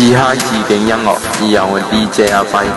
嘻哈字典音樂，自由嘅 DJ 阿輝。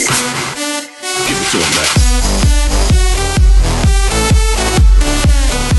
to him back.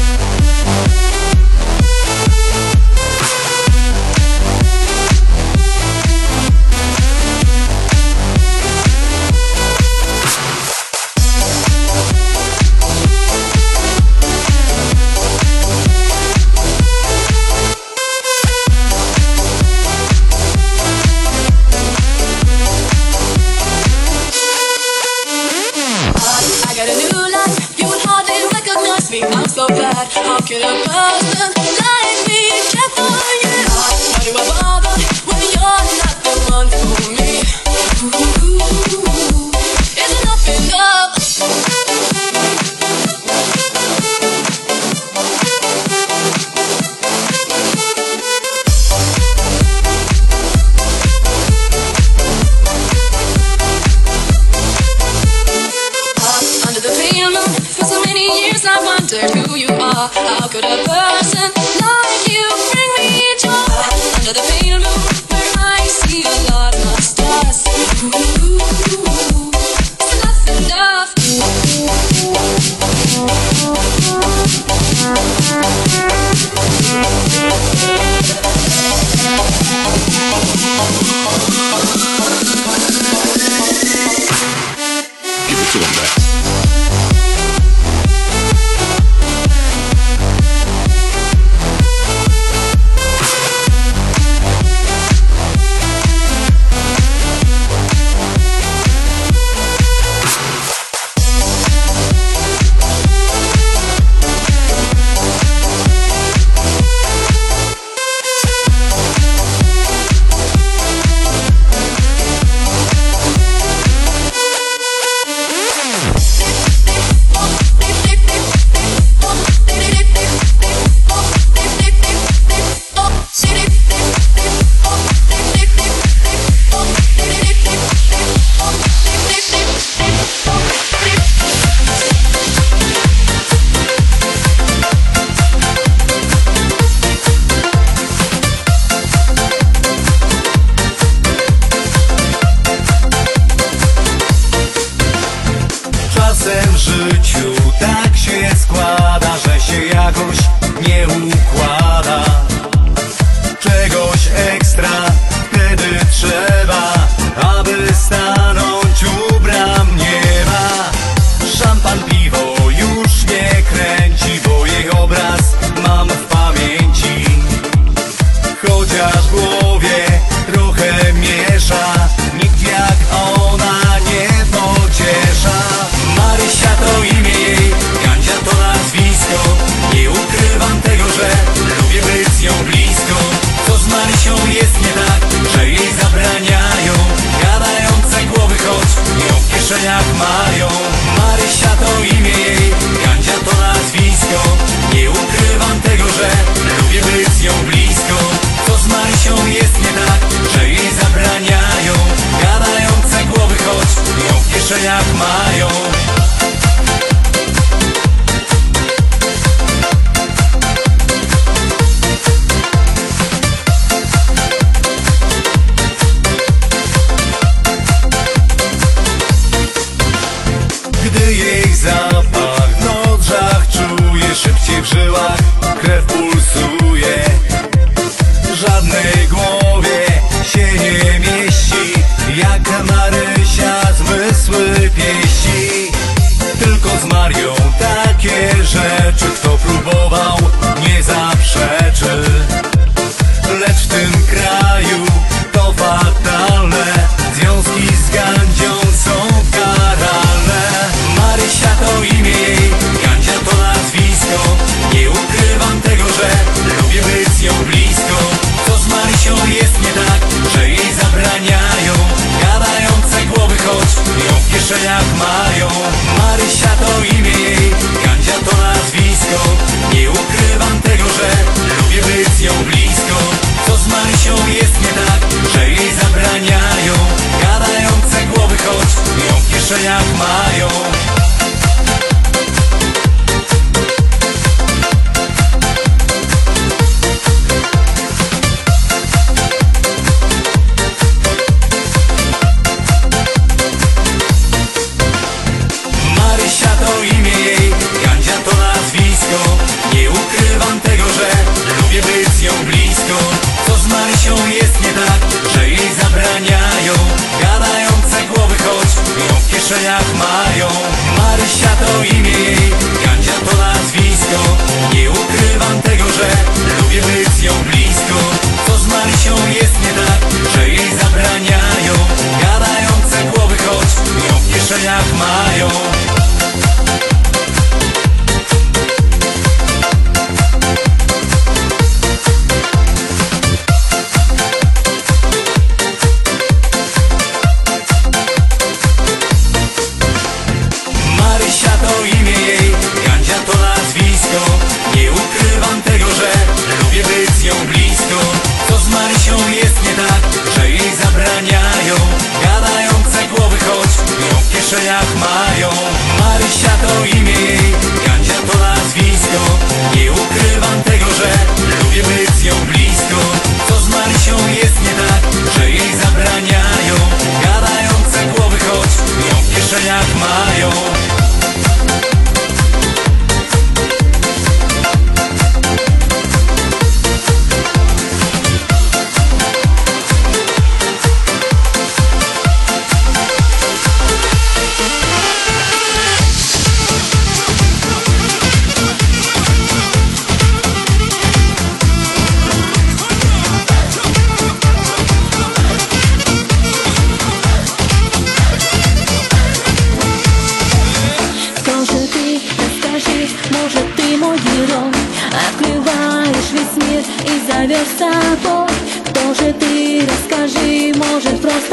kieszeniach mają.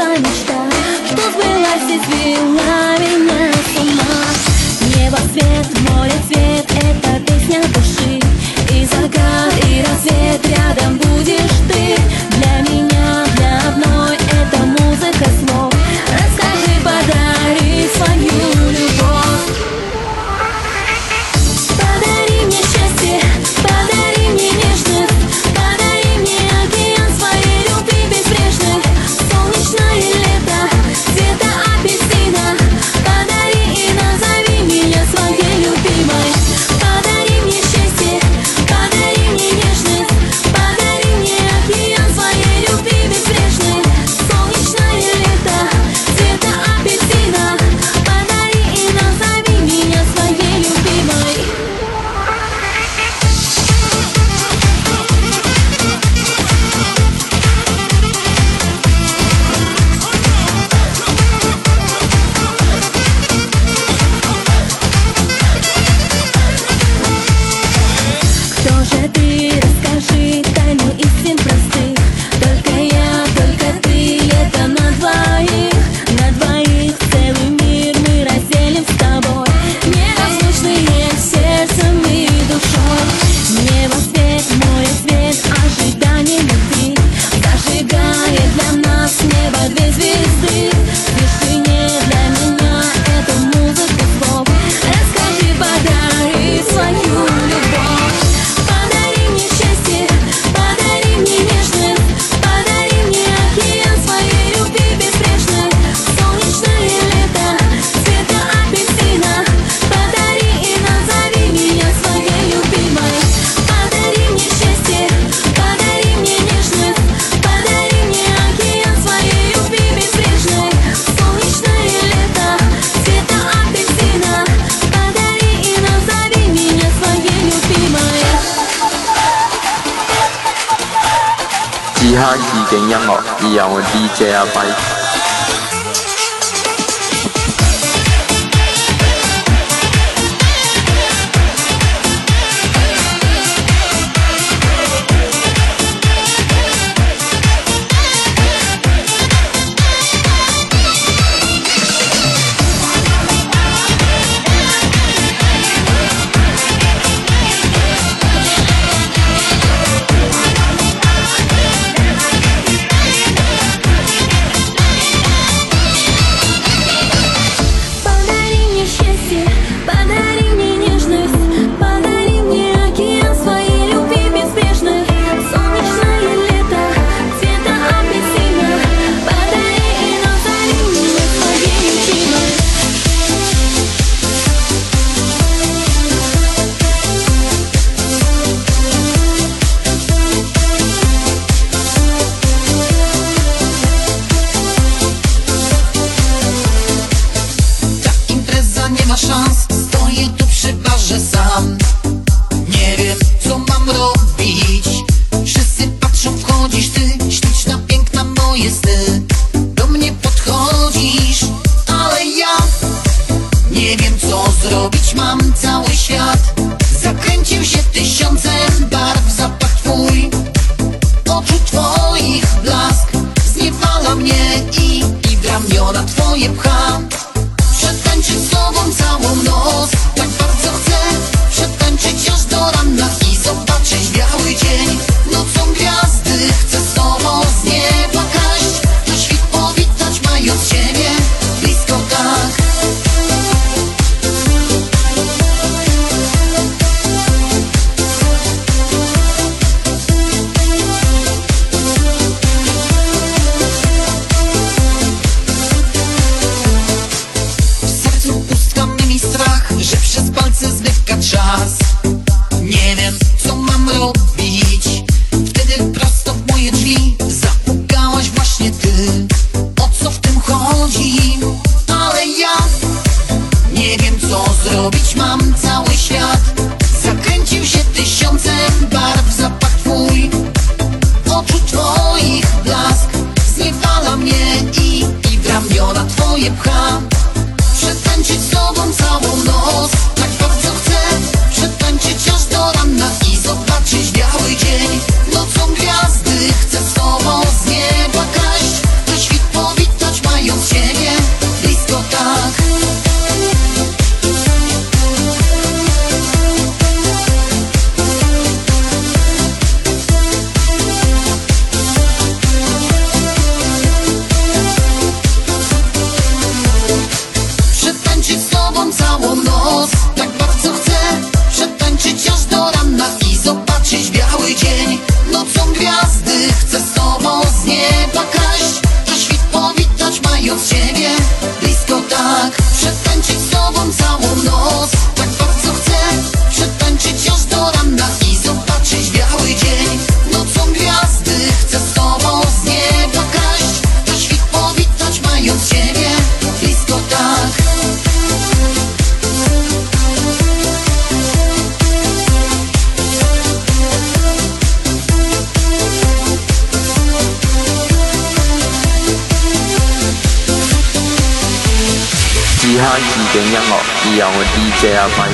была мечта, что сбылась и свела меня с ума. Небо свет, море цвет, это песня души. И закат, и рассвет, рядом будешь ты. Для меня, для одной, это музыка слов. Расскажи, подари свою любовь. Подари мне счастье, подари мне нежность, подари мне океан своей любви безбрежной. Солнечное лето, цвета апельсина, подари и назови меня своей любимой. Подари мне счастье, подари мне нежность, подари мне океан своей любви безбрежной. Солнечное лето, цвета апельсина, подари и назови меня своей любимой. Кто же ты? Расскажи тайну истин простых. Только я, только ты, это на двоих. На двоих целый мир мы разделим с тобой. Неразлучные сердцем и душой. Небо свет, море свет, ожидание любви. Зажигает для нас небо две звезды. В тишине для меня это музыка слов. Расскажи, подари свою любовь. Подари мне счастье, подари мне нежность, подари мне океан своей любви безбрежной. Солнечное лето, цвета апельсина, подари и назови меня своей любимой. Подари мне счастье, подари мне нежность, подари мне океан своей любви безбрежной. Солнечное лето, цвета апельсина, подари и назови меня своей любимой. 嘻哈時景音樂，而由 DJ 阿輝。 Подари мне счастье, подари мне нежность, подари мне океан своей любви безбрежной. Солнечное лето, цвета апельсина, подари и назови меня своей любимой. Ta impreza nie ma szans, stoję tu przy barze sam. Nie wiem, co mam robić. Wszyscy patrzą, wchodzisz ty, śliczna, piękna, moje sny. Do mnie podchodzisz, ale ja nie wiem, co zrobić. Mam cały świat, zakręcił się tysiącem barw. Zapach twój, oczu twoich blask zniewala mnie i w ramiona twoje pcha. Przetańczyć z tobą całą noc, tak bardzo chcę. Przetańczyć aż do rana i zobaczyć biały dzień. Nocą gwiazdy chcę z tobą z nieba kraść, na świt powitać, mając ciebie blisko tak. W sercu pustka mi strach, że przez palce zmyka czas. Nie wiem, co mam robić. Wtedy prosto w moje drzwi zapukałaś właśnie ty. O co w tym chodzi? Ale ja nie wiem, co zrobić. Mam cały świat, zakręcił się tysiącem barw. Zapach twój, oczu twoich blask zniewala mnie i w ramiona twoje pcha. Przetańczyć z tobą całą noc, tak bardzo chcę. Przetańczyć aż do rana i zobaczyć biały dzień. Nocą gwiazdy chcę z tobą z nieba kraść, na świt powitać. głos tak bardzo chcę przetańczyć aż do rana i zobaczyć biały dzień. Nocą gwiazdy chcę z tobą z nieba kraść, na świt powitać mając ciebie blisko tak. 嘻哈時景音樂，而由我 DJ 阿輝。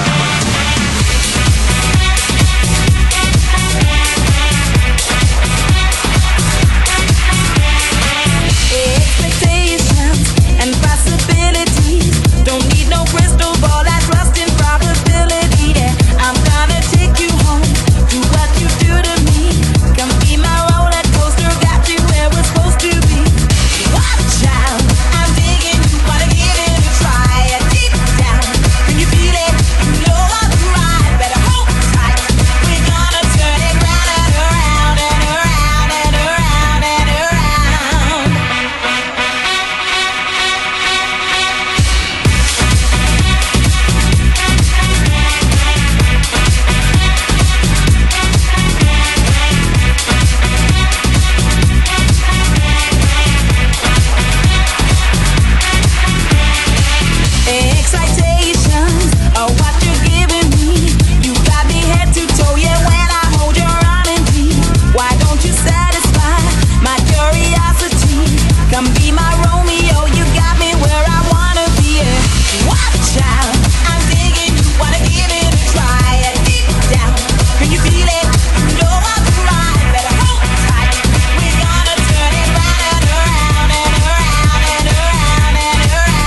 Expectations and possibilities. Don't need no crystal ball, I trust in probability. Yeah, I'm gonna take you home, do what you do to me. Come be my roller coaster, got you where we're supposed to be. Watch out, I'm digging you, wanna give it a try. Deep down, can you feel it? You know I'm right, better hold tight. We're gonna turn it round and around and around and around and around. Excitations are what you're giving me. You got me head to toe, yeah, when I hold your arm in deep. Why don't you satisfy my curiosity? Come be my Romeo, you got me where I wanna be. Yeah. Watch out, I'm digging you, wanna give it a try. Yeah, deep down, can you feel it? You know I'm right, better hold tight. We're gonna turn it round and around and around and around and around.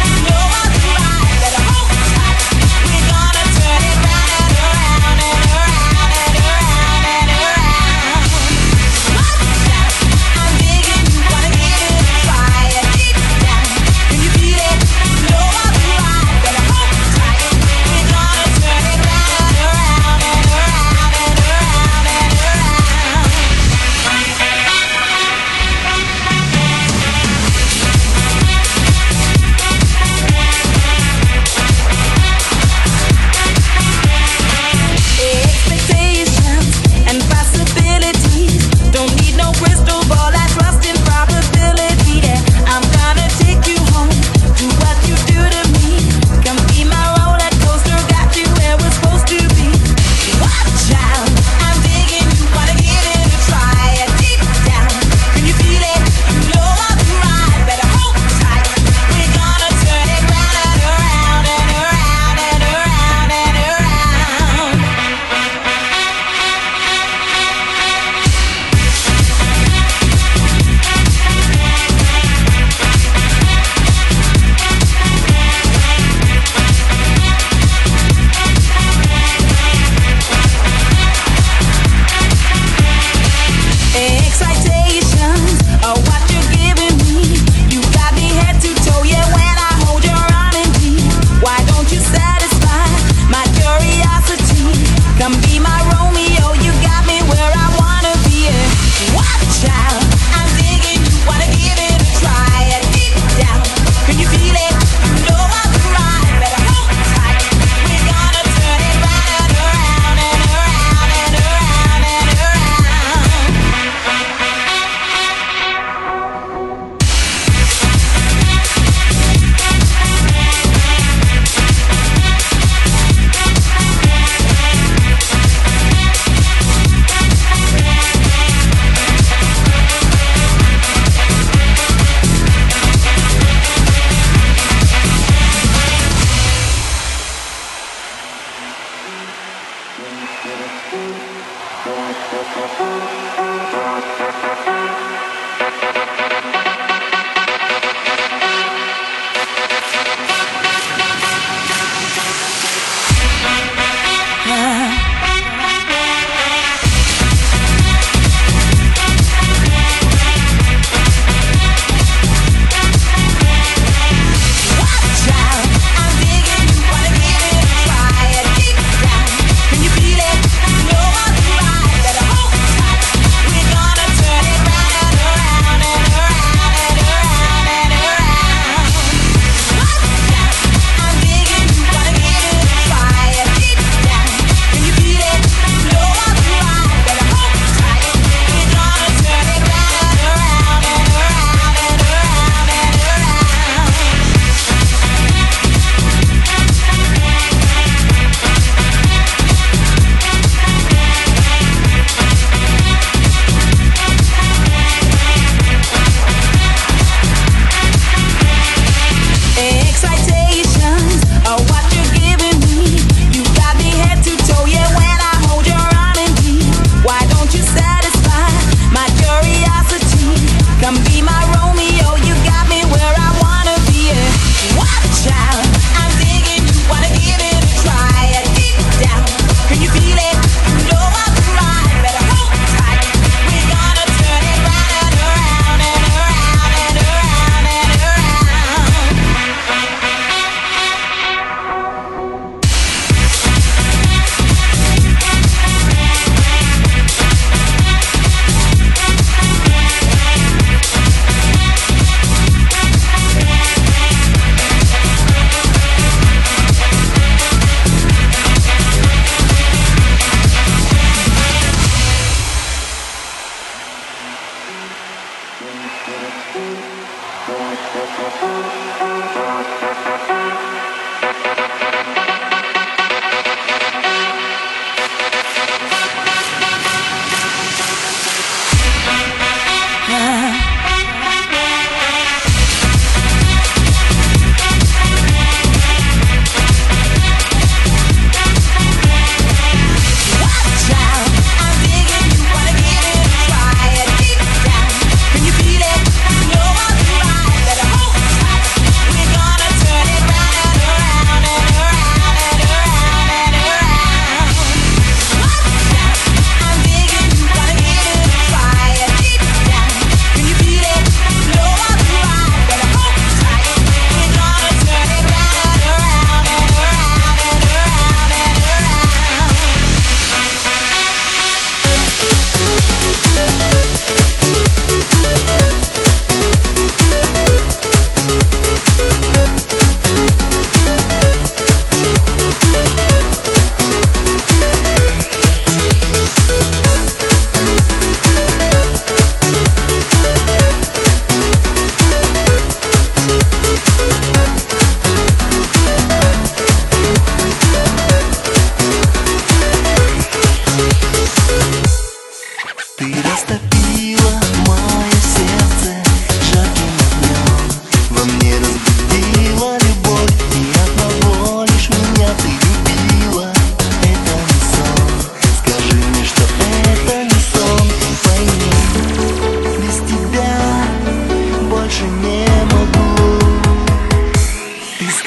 Turn it round and around and around.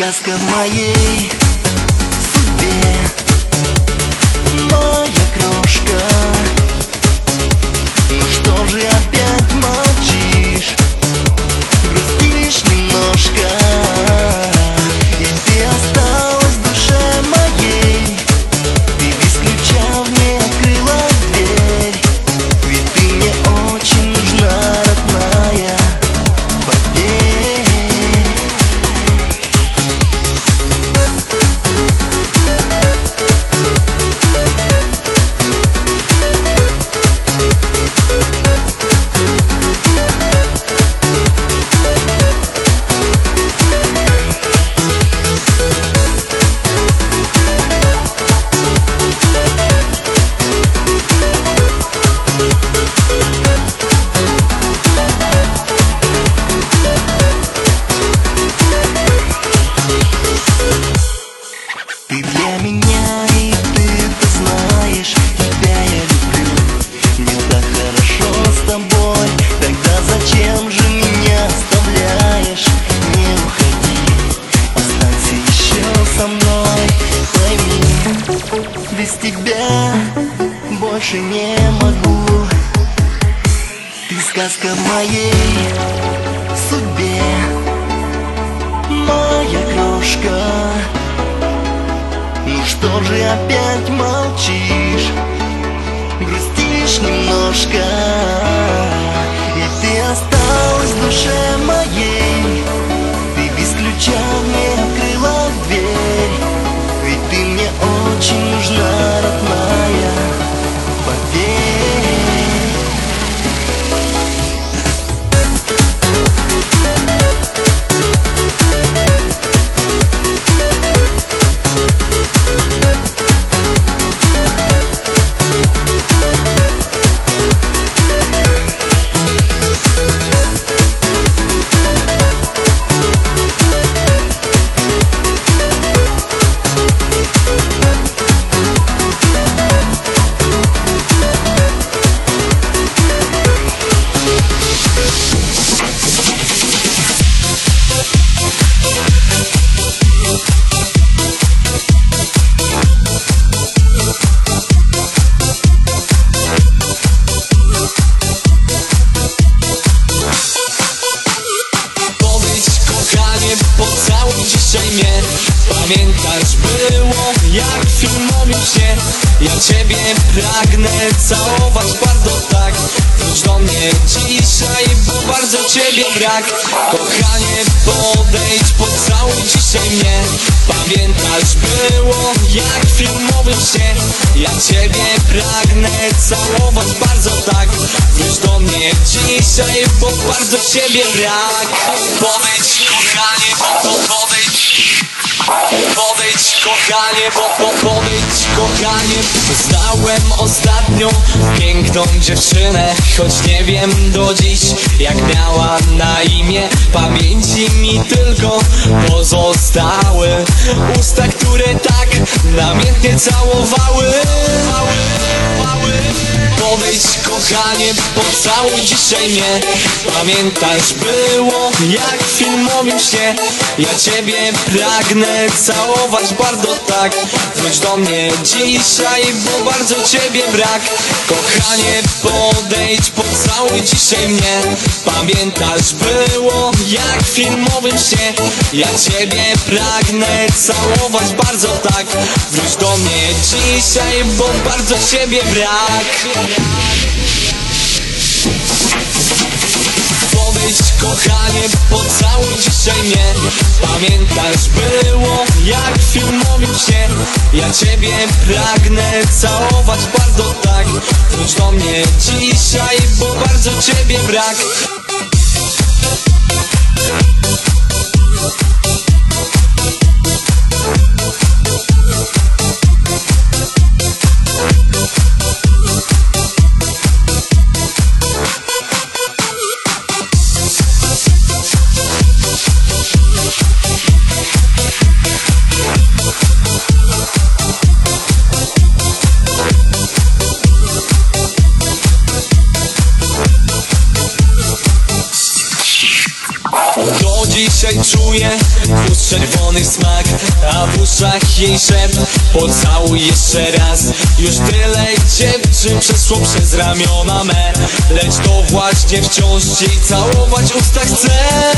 сказка в моей судьбе, моя крошка. Ну что же опять молчишь, грустишь немножко? И ты осталась в душе моей, ты без ключа мне открыла дверь. Ведь ты мне очень нужна, родная, поверь. Ты для меня, и ты это знаешь, тебя я люблю. Мне так хорошо с тобой, тогда зачем же меня оставляешь? Не уходи, останься еще со мной. Пойми, без тебя больше не могу. Ты сказка в моей судьбе, моя крошка. Ну что же опять молчишь, грустишь немножко? И ты осталась в душе моей, ты без ключа мне открыла дверь. Ведь ты мне очень нужна, родная, поверь. Pocałuj dzisiaj mnie. Pamiętasz, było jak w filmowym śnie. Ja ciebie pragnę całować bardzo tak. Wróć do mnie dzisiaj, bo bardzo ciebie brak. Kochanie, podejdź, pocałuj dzisiaj mnie. Pamiętasz, było jak w filmowym śnie. Ja ciebie pragnę całować bardzo tak. Wróć do mnie dzisiaj, bo bardzo ciebie brak. Podejdź, kochanie, podejdź, kochanie, podejdź, kochanie. Poznałem ostatnio piękną dziewczynę, choć nie wiem do dziś jak miała na imię. Pamięci mi tylko pozostały usta, które tak namiętnie całowały. Podejdź, kochanie, pocałuj dzisiaj mnie. Pamiętasz, było jak w filmowym śnie. Ja ciebie pragnę całować bardzo tak. Wróć do mnie dzisiaj, bo bardzo ciebie brak. Kochanie, podejdź, pocałuj dzisiaj mnie. Pamiętasz, było jak w filmowym śnie. Ja ciebie pragnę całować bardzo tak. Wróć do mnie dzisiaj, bo bardzo ciebie brak. Podejdź, kochanie, pocałuj dzisiaj mnie. Pamiętasz, było jak w filmowym śnie. Ja ciebie pragnę całować bardzo tak. Wróć do mnie dzisiaj, bo bardzo ciebie brak. Wzdłuż czerwony smak, a w uszach jej szept. Pocałuj jeszcze raz, już tyle dziewczyn przeszło przez ramiona me. Lecz to właśnie wciąż jej całować usta chcę.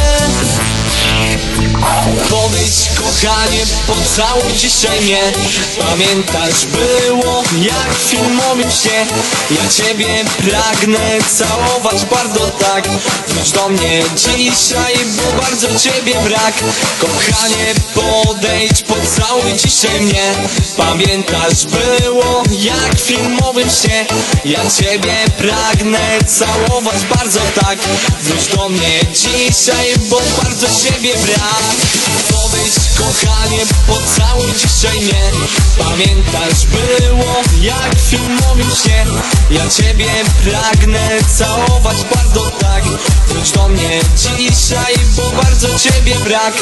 Podejdź kochanie, pocałuj dzisiaj mnie. Pamiętasz było jak w filmowym śnie. Ja ciebie pragnę całować bardzo tak. Wróć do mnie dzisiaj, bo bardzo ciebie brak. Kochanie, podejdź, pocałuj dzisiaj mnie. Pamiętasz było jak w filmowym śnie. Ja ciebie pragnę całować bardzo tak. Wróć do mnie dzisiaj, bo bardzo ciebie brak. Podejdź kochanie, pocałuj dzisiaj mnie. Pamiętasz było jak w filmowym śnie. Ja ciebie pragnę całować bardzo tak. Wróć do mnie dzisiaj, bo bardzo ciebie brak.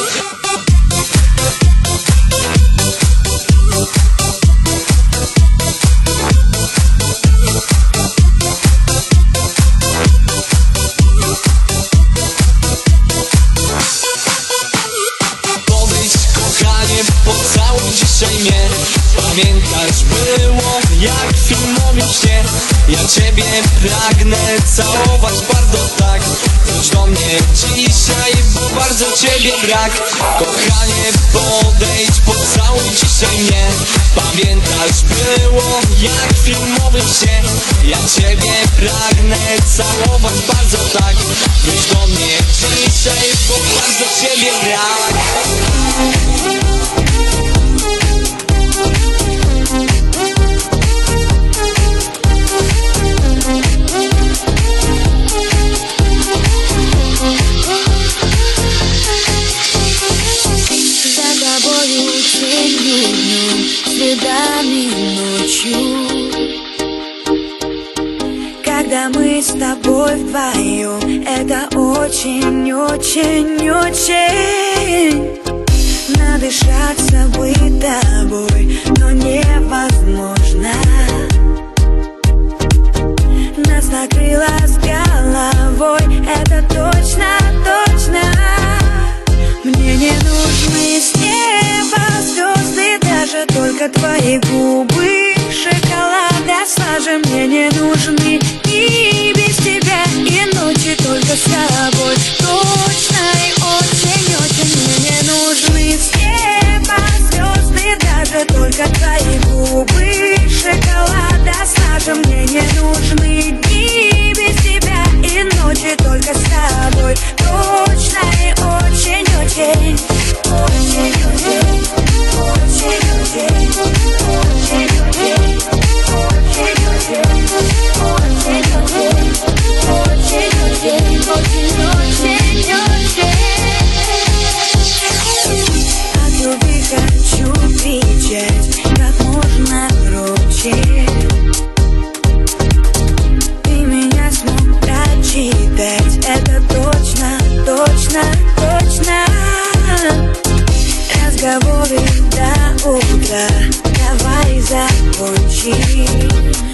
Pocałuj dzisiaj mnie. Pamiętasz było jak w filmowym śnie. Ja ciebie pragnę całować bardzo tak. Wróć do mnie dzisiaj, bo bardzo ciebie brak. Kochanie, podejdź, pocałuj dzisiaj mnie. Pamiętasz było jak w filmowym śnie. Ja ciebie pragnę całować bardzo tak. Wróć do mnie dzisiaj, bo bardzo ciebie brak. Следами ночью, когда мы с тобой вдвоем, это очень, очень, очень. Надышаться быть тобой, но невозможно. Нас накрыло с головой, это точно, точно. Мне не нужны с неба звезды, даже только твои губы шоколада слаже. Мне не нужны и без тебя, и ночи только с тобой. Точно и очень-очень. Мне не нужны с неба звезды, даже только твои губы шоколада слаже. Мне не нужны дни без тебя, и ночи только с тобой. Точно и очень-очень. Очень-очень. Очень-очень. Очень-очень. От любви хочу кричать как можно громче. Ты меня смог прочитать, это точно, точно, точно. Разговоры до утра, давай закончим.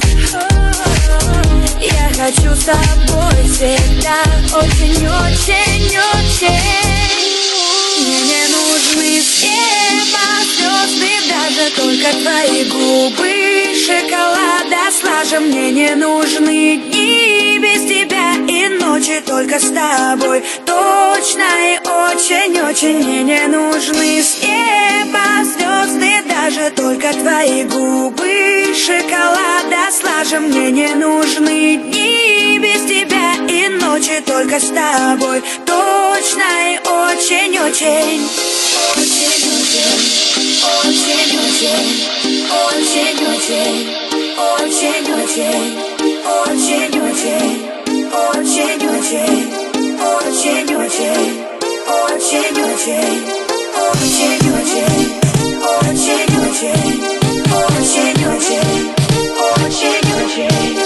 Я хочу с тобой всегда, очень-очень-очень. Мне не нужны с неба звезды, даже только твои губы шоколада слаже. Мне не нужны дни без тебя, и ночи только с тобой. Точно и очень-очень. Мне не нужны с неба звезды, даже только твои губы шоколада слаже. Мне не нужны дни без тебя, и ночи только с тобой. Точно и очень-очень. Очень-очень. Очень-очень. Очень-очень. Очень-очень. Очень-очень. Очень-очень. Очень-очень. Очень-очень. Очень-очень. Очень-очень. Очень-очень. Очень-очень.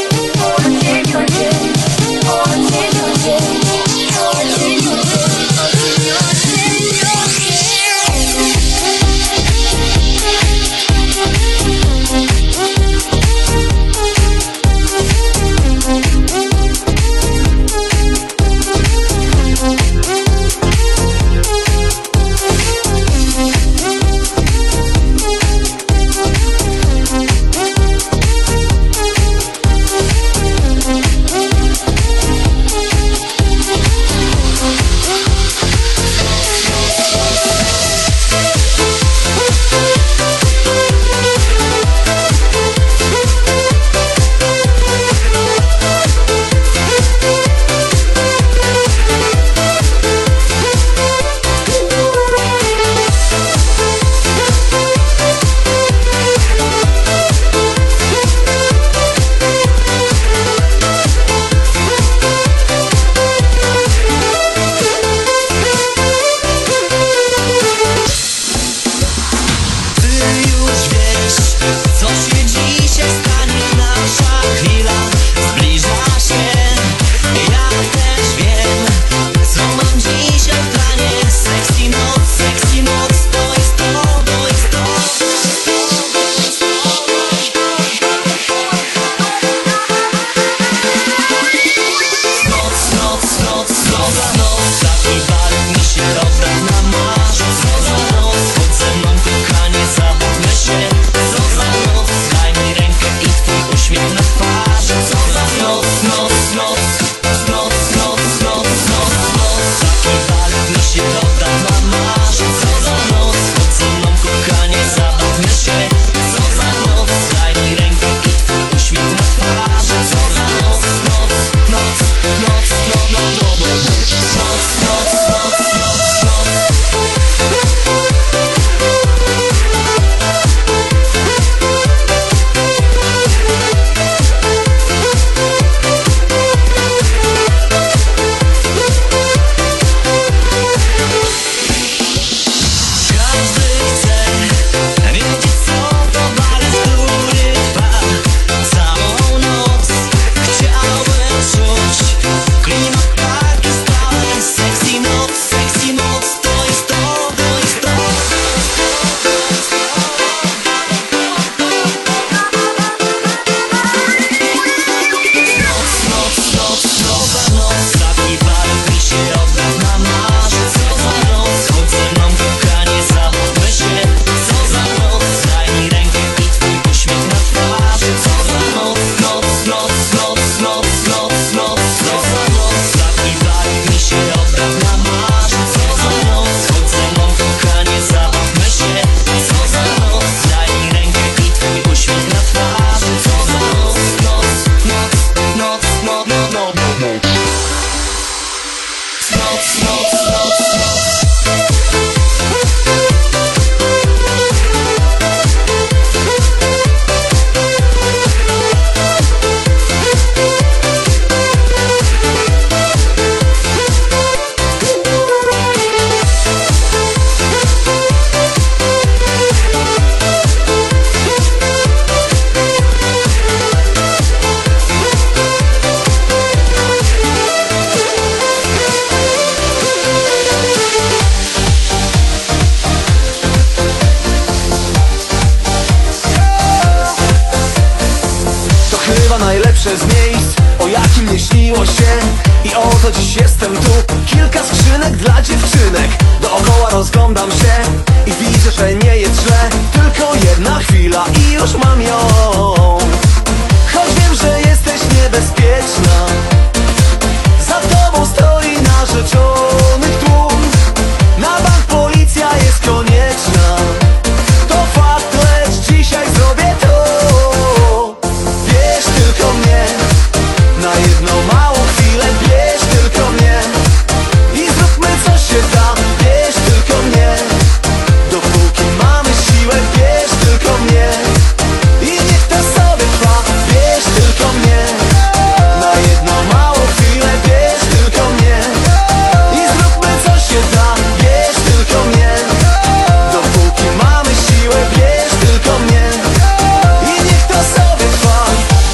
przez miejsc, o jakim nie śniło się. I oto dziś jestem tu, kilka skrzynek dla dziewczynek. Dookoła rozglądam się i widzę, że nie jest źle. Tylko jedna chwila i już mam ją. Choć wiem, że jesteś niebezpieczna, za tobą stoi narzeczonych tłum. Na bank policja jest konieczna, to fakt, lecz dzisiaj zrobię to. Bierz tylko mnie, na jedną małą chwilę. Bierz tylko mnie i zróbmy co się da. Bierz tylko mnie, dopóki mamy siłę. Bierz tylko mnie i niech to sobie trwa. Bierz tylko mnie, na jedną małą chwilę. Bierz tylko mnie i zróbmy co się da. Bierz tylko mnie, dopóki mamy siłę. Bierz tylko mnie i niech to sobie trwa.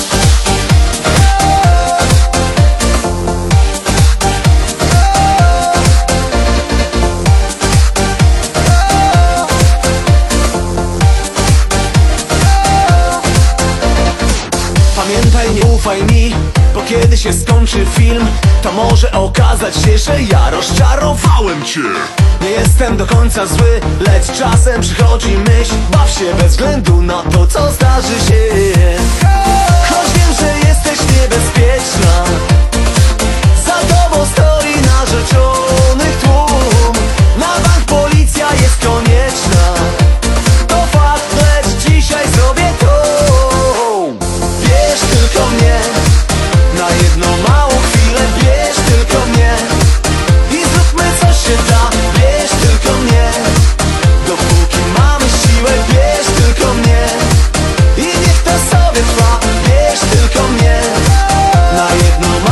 Pamiętaj, nie ufaj mi, bo kiedy się skończy film, to może okazać się, że ja rozczarowałem cię. Nie jestem do końca zły, lecz czasem przychodzi myśl, baw się bez względu na to, co zdarzy się. Choć wiem, że jesteś niebezpieczna, za tobą stoi narzeczonych tłum. Na bank policja jest konieczna, to fakt, lecz dzisiaj zrobię to. Bierz tylko mnie, na jedną małą chwilę. Bierz tylko mnie i zróbmy co się da. Bierz tylko mnie, dopóki mamy siłę. Bierz tylko mnie i niech to sobie trwa. Bierz tylko mnie, na jedną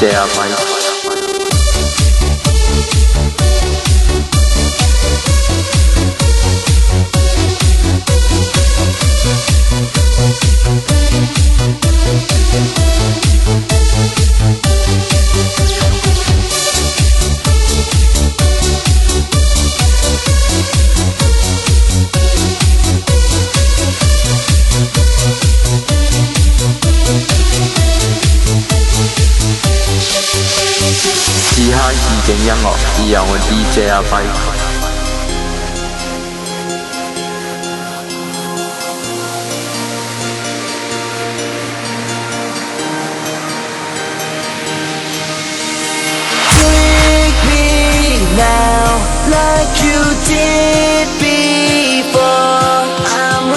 DJ 阿麦。嘻哈意境音樂，以由我 DJ 阿輝。 Take me now, like you did before. I'm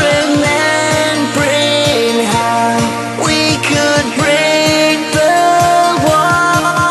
remembering how we could break the wall.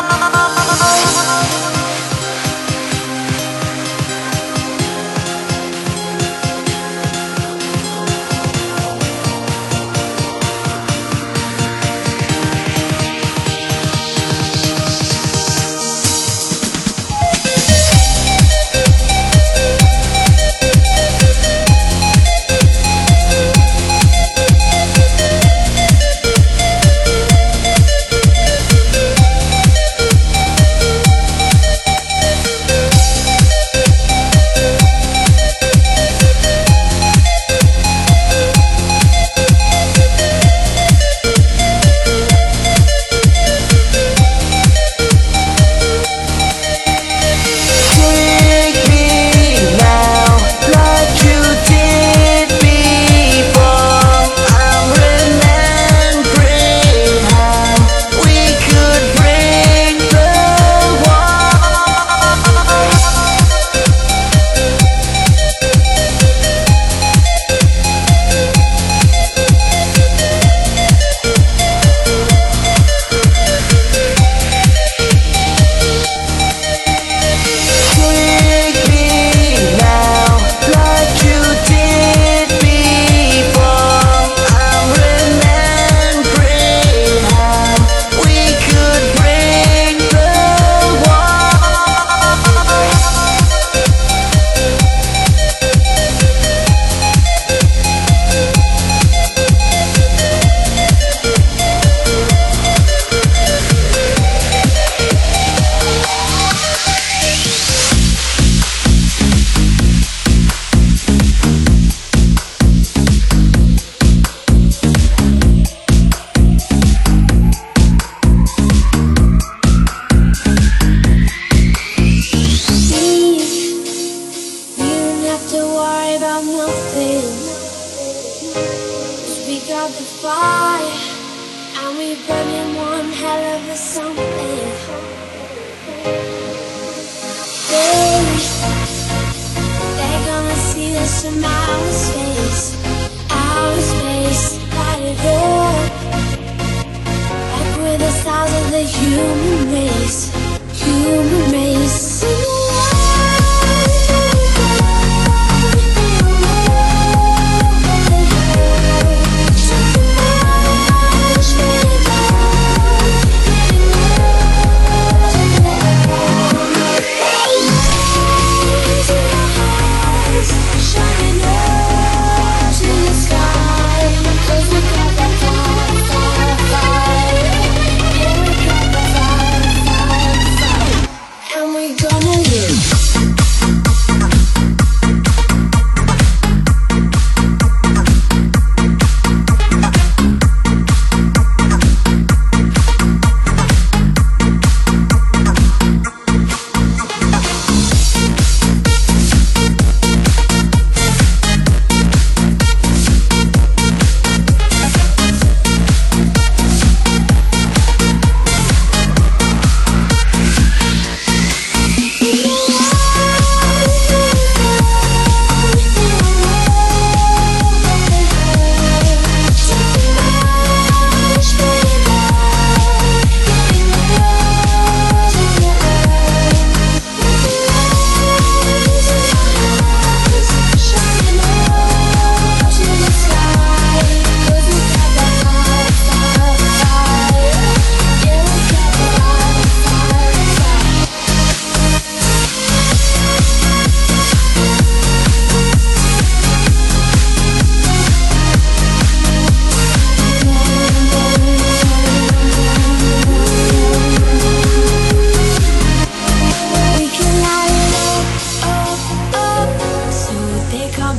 Fire.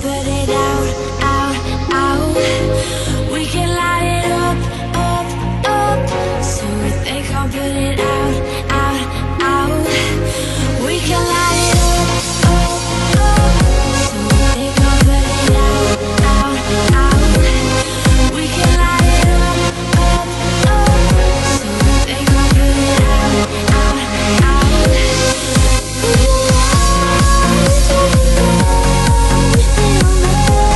put it out, out, out. We can light it up, up, up. So if they can't put it out, out, out. We can light it up, up, up. So if they can't put it out, out, out. We can light it up, up, up. So if they can't put it out, out, out. Ooh,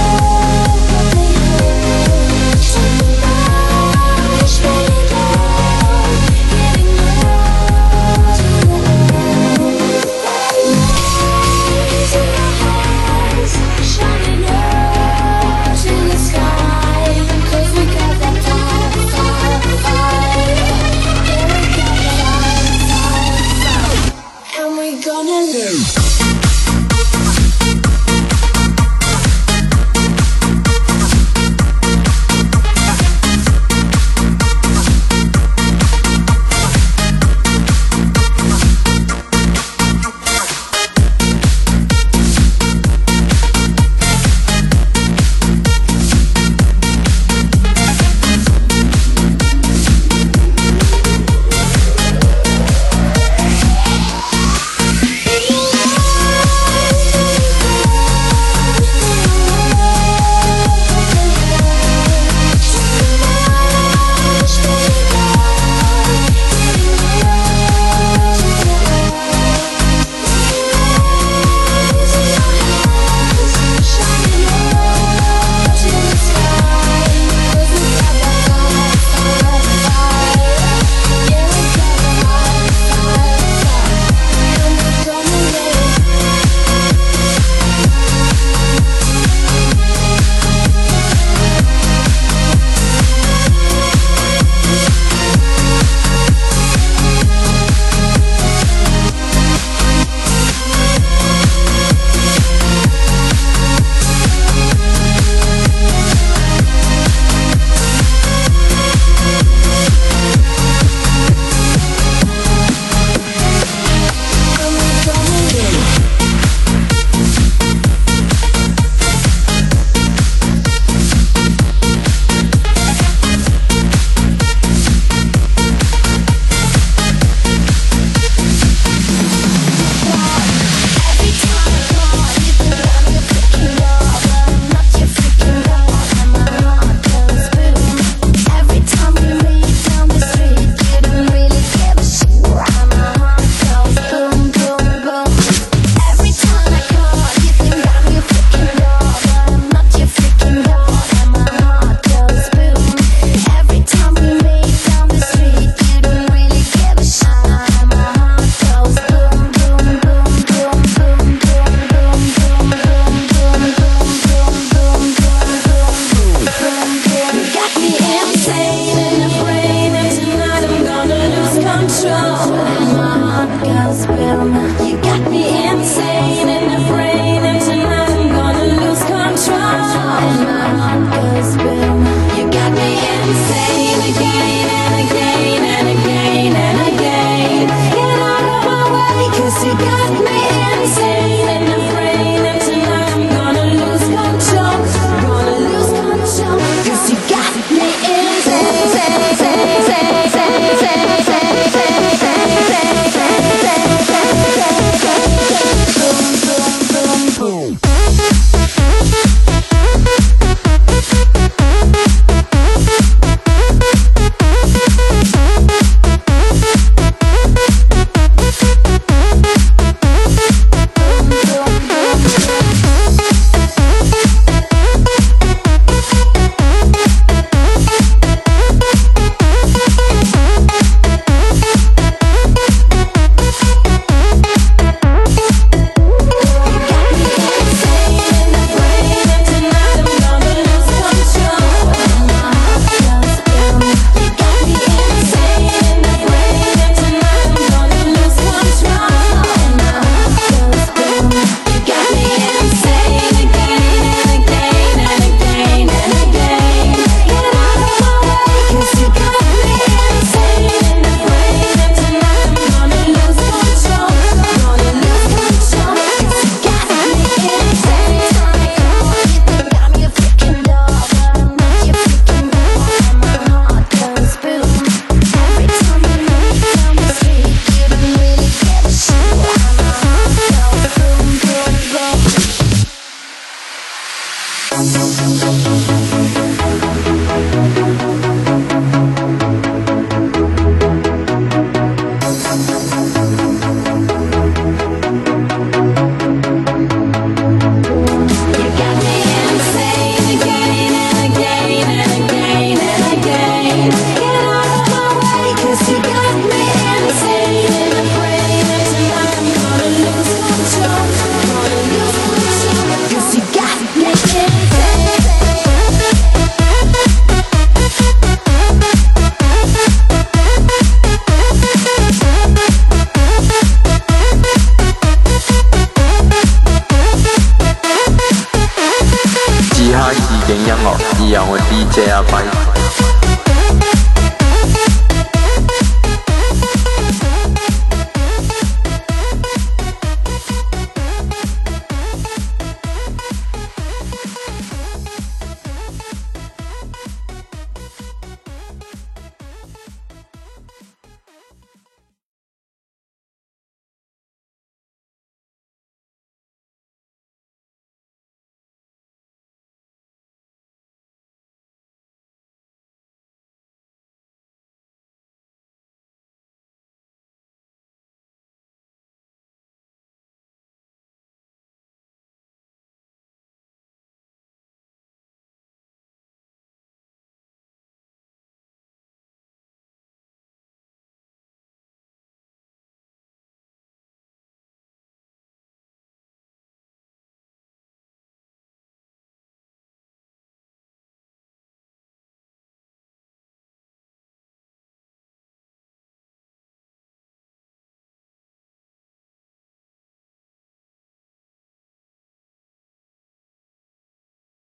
嘻哈時景音樂，而由我 DJ 阿輝。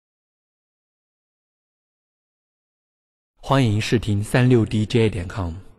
欢迎试听36DJ.com。